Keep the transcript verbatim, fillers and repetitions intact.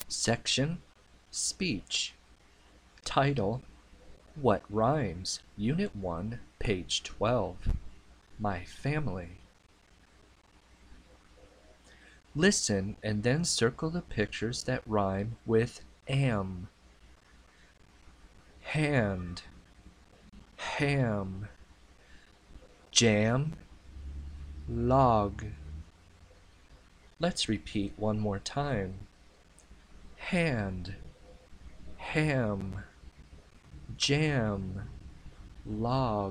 Section: Speech. Title: What Rhymes? Unit one, page twelve. My Family. Listen and then circle the pictures that rhyme with am. Hand, ham, jam, log. Let's repeat one more time. Hand, ham, jam, log.